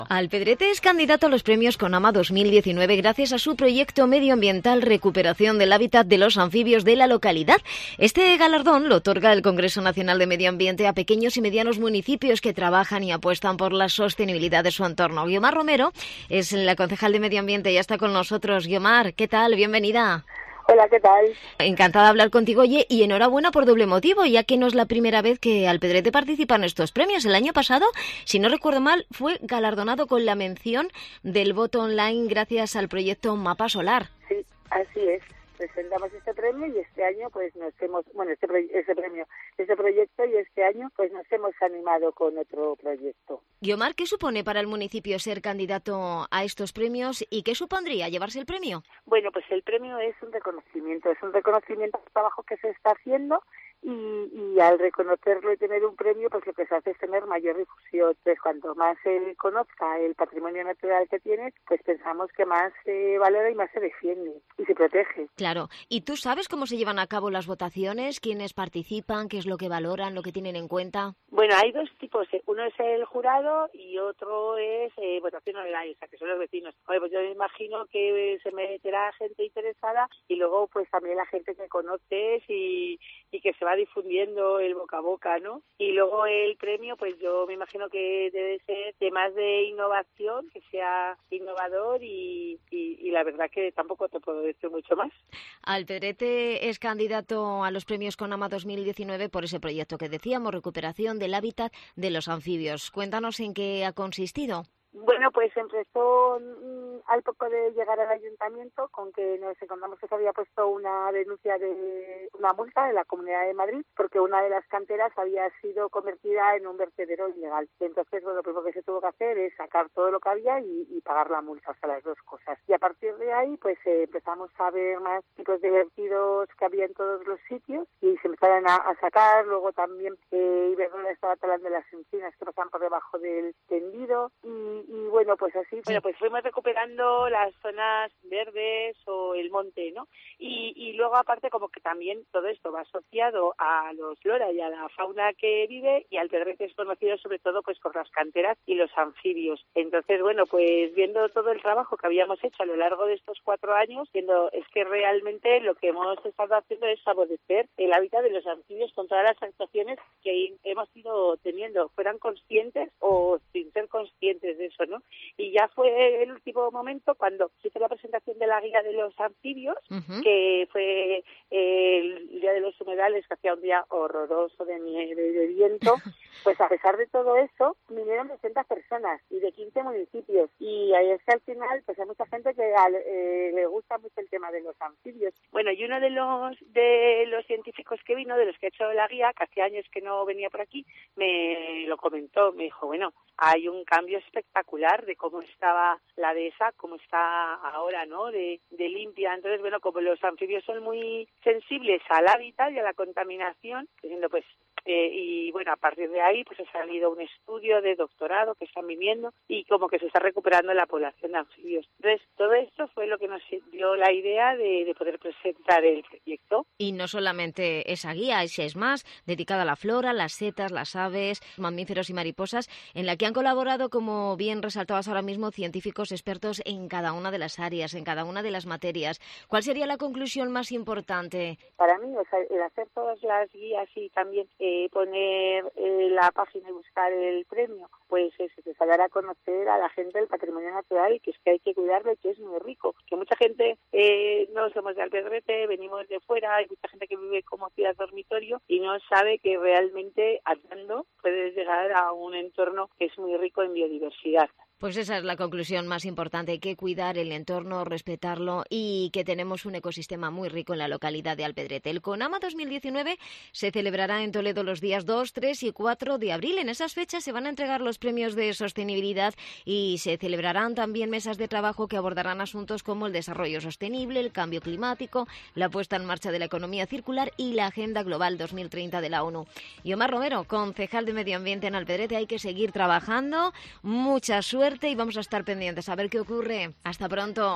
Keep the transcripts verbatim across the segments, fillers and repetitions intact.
Alpedrete es candidato a los premios CONAMA dos mil diecinueve gracias a su proyecto medioambiental Recuperación del hábitat de los anfibios de la localidad. Este galardón lo otorga el Congreso Nacional de Medio Ambiente a pequeños y medianos municipios que trabajan y apuestan por la sostenibilidad de su entorno. Guiomar Romero es la concejal de Medio Ambiente, ya está con nosotros. Guiomar, ¿qué tal? Bienvenida. Hola, ¿qué tal? Encantada de hablar contigo, oye, y enhorabuena por doble motivo, ya que no es la primera vez que Alpedrete participa en estos premios. El año pasado, si no recuerdo mal, fue galardonado con la mención del voto online gracias al proyecto Mapa Solar. Sí, así es. Presentamos este premio y este año pues nos hemos, bueno, este, este premio, este proyecto y este año pues nos hemos animado con otro proyecto. Guiomar, ¿qué supone para el municipio ser candidato a estos premios y qué supondría llevarse el premio? Bueno, pues el premio es un reconocimiento, es un reconocimiento al trabajo que se está haciendo y, y al reconocerlo y tener un premio, pues lo que se hace es tener mayor difusión. Entonces, cuanto más se conozca el patrimonio natural que tiene, pues pensamos que más se valora y más se defiende y se protege. Claro. ¿Y tú sabes cómo se llevan a cabo las votaciones? ¿Quiénes participan? ¿Qué es lo que valoran? ¿Lo que tienen en cuenta? Bueno, hay dos tipos. Uno es el jurado y otro es eh, votación online, o sea, que son los vecinos. Oye, pues yo me imagino que se meterá gente interesada y luego pues también la gente que conoces y, y que se va difundiendo el boca a boca, ¿no? Y luego el premio, pues yo me imagino que debe ser temas de innovación, que sea innovador y, y, y la verdad que tampoco te puedo decir mucho más. Alpedrete es candidato a los premios CONAMA dos mil diecinueve por ese proyecto que decíamos, recuperación del hábitat de los anfibios. Cuéntanos en qué ha consistido. Bueno, pues empezó mmm, al poco de llegar al ayuntamiento con que nos encontramos que se había puesto una denuncia de una multa de la Comunidad de Madrid porque una de las canteras había sido convertida en un vertedero ilegal. Entonces, bueno, pues lo que se tuvo que hacer es sacar todo lo que había y, y pagar la multa, o sea, las dos cosas. Y a partir de ahí, pues eh, empezamos a ver más tipos de vertidos que había en todos los sitios y se empezaron a, a sacar. Luego también eh, Iberdrola estaba talando las encinas que pasan por debajo del tendido y Y bueno, pues así, bueno, pues fuimos recuperando las zonas verdes o el monte, ¿no? Y, y luego aparte como que también todo esto va asociado a los flora y a la fauna que vive y Alpedrete es conocido sobre todo pues por las canteras y los anfibios. Entonces, bueno, pues viendo todo el trabajo que habíamos hecho a lo largo de estos cuatro años, viendo es que realmente lo que hemos estado haciendo es favorecer el hábitat de los anfibios con todas las actuaciones que hemos ido teniendo, fueran conscientes o sin ser conscientes de eso, ¿no? Y ya fue el último momento cuando hice la presentación de la guía de los anfibios, uh-huh. que fue eh, el día de los humedales, que hacía un día horroroso de nieve y de viento. Pues a pesar de todo eso, vinieron sesenta personas y de quince municipios. Y ahí es que al final, pues hay mucha gente que eh, le gusta mucho el tema de los anfibios. Bueno, y uno de los de los científicos que vino, de los que ha hecho la guía, que hacía años que no venía por aquí, me lo comentó, me dijo, bueno, hay un cambio espectacular de cómo estaba la dehesa, cómo está ahora, ¿no?, de, de limpia. Entonces, bueno, como los anfibios son muy sensibles al hábitat y a la contaminación, diciendo, pues, eh, y bueno, a partir de ahí, pues ha salido un estudio de doctorado que están viniendo y como que se está recuperando la población de anfibios. Entonces, todo esto fue lo que nos dio la idea de, de poder presentar el proyecto. Y no solamente esa guía, esa es más, dedicada a la flora, las setas, las aves, mamíferos y mariposas, en la que han colaborado, como bien resaltabas ahora mismo, científicos expertos en cada una de las áreas, en cada una de las materias. ¿Cuál sería la conclusión más importante? Para mí, o sea, el hacer todas las guías y también eh, poner eh, la página y buscar el premio, pues es empezar a dar a conocer a la gente el patrimonio natural, que es que hay que cuidarlo y que es muy rico. Que mucha gente eh, no somos de Alpedrete, venimos de fuera, hay mucha gente que vive como ciudad dormitorio y no sabe que realmente andando puedes llegar a un entorno que es muy rico en biodiversidad. Pues esa es la conclusión más importante, hay que cuidar el entorno, respetarlo y que tenemos un ecosistema muy rico en la localidad de Alpedrete. El CONAMA dos mil diecinueve se celebrará en Toledo los días dos, tres y cuatro de abril. En esas fechas se van a entregar los premios de sostenibilidad y se celebrarán también mesas de trabajo que abordarán asuntos como el desarrollo sostenible, el cambio climático, la puesta en marcha de la economía circular y la Agenda Global dos mil treinta de la ONU. Guiomar Romero, concejal de Medio Ambiente en Alpedrete, hay que seguir trabajando. Mucha suerte y vamos a estar pendientes a ver qué ocurre. Hasta pronto.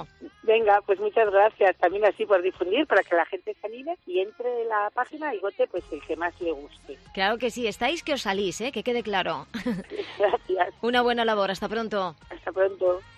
Venga, pues muchas gracias también así por difundir, para que la gente se anime y entre en la página y vote pues el que más le guste. Claro que sí, estáis que os salís, ¿eh? Que quede claro. Gracias. Una buena labor, hasta pronto. Hasta pronto.